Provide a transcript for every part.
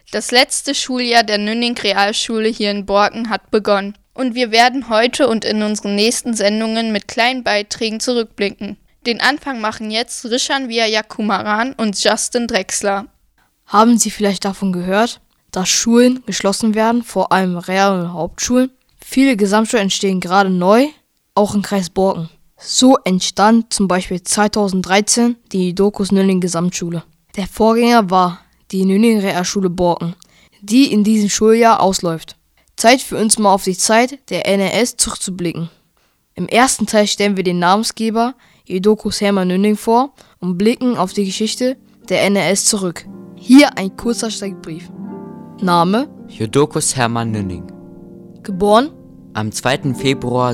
Das letzte Schuljahr der Nünning-Realschule hier in Borken hat begonnen. Und wir werden heute und in unseren nächsten Sendungen mit kleinen Beiträgen zurückblicken. Den Anfang machen jetzt Rishan Vijayakumaran und Justin Drexler. Haben Sie vielleicht davon gehört, dass Schulen geschlossen werden, vor allem Real- und Hauptschulen? Viele Gesamtschulen entstehen gerade neu, auch im Kreis Borken. So entstand zum Beispiel 2013 die Judokus Nünning Gesamtschule. Der Vorgänger war die Nünning Realschule Borken, die in diesem Schuljahr ausläuft. Zeit für uns mal auf die Zeit der NRS zurückzublicken. Im ersten Teil stellen wir den Namensgeber Judokus Hermann Nünning vor und blicken auf die Geschichte der NRS zurück. Hier ein kurzer Steckbrief. Name: Judokus Hermann Nünning. Geboren: Am 2. Februar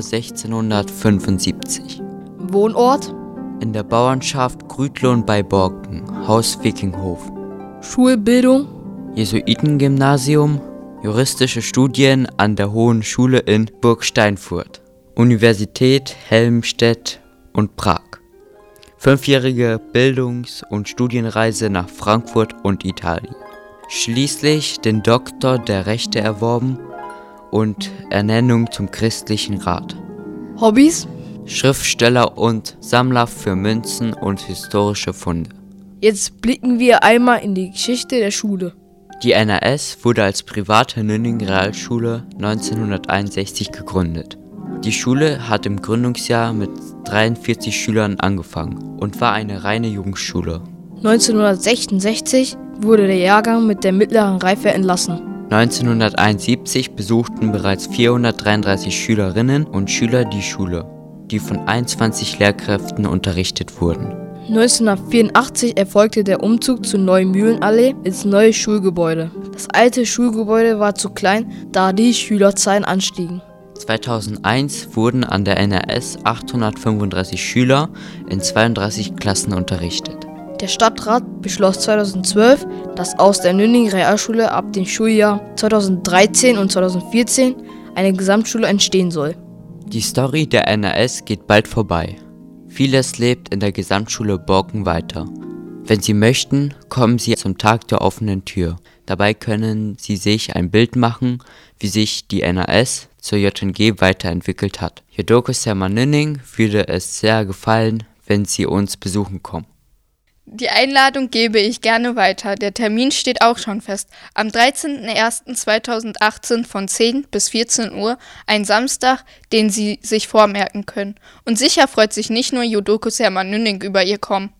1675. Wohnort: In der Bauernschaft Grütlohn bei Borken, Haus Wikinghof. Schulbildung: Jesuitengymnasium, juristische Studien an der Hohen Schule in Burgsteinfurt, Universität Helmstedt und Prag. 5-jährige Bildungs- und Studienreise nach Frankfurt und Italien. Schließlich den Doktor der Rechte erworben und Ernennung zum christlichen Rat. Hobbys: Schriftsteller und Sammler für Münzen und historische Funde. Jetzt blicken wir einmal in die Geschichte der Schule. Die NRS wurde als private Nünning Realschule 1961 gegründet. Die Schule hat im Gründungsjahr mit 43 Schülern angefangen und war eine reine Jungsschule. 1966 wurde der Jahrgang mit der mittleren Reife entlassen. 1971 besuchten bereits 433 Schülerinnen und Schüler die Schule, die von 21 Lehrkräften unterrichtet wurden. 1984 erfolgte der Umzug zur Neumühlenallee ins neue Schulgebäude. Das alte Schulgebäude war zu klein, da die Schülerzahlen anstiegen. 2001 wurden an der NRS 835 Schüler in 32 Klassen unterrichtet. Der Stadtrat beschloss 2012, dass aus der Nünning Realschule ab dem Schuljahr 2013 und 2014 eine Gesamtschule entstehen soll. Die Story der NRS geht bald vorbei. Vieles lebt in der Gesamtschule Borken weiter. Wenn Sie möchten, kommen Sie zum Tag der offenen Tür. Dabei können Sie sich ein Bild machen, wie sich die NRS zur JNG weiterentwickelt hat. Judokus Hermann Nünning würde es sehr gefallen, wenn Sie uns besuchen kommen. Die Einladung gebe ich gerne weiter. Der Termin steht auch schon fest. Am 13.01.2018 von 10 bis 14 Uhr, ein Samstag, den Sie sich vormerken können. Und sicher freut sich nicht nur Judokus Hermann Nünning über Ihr Kommen.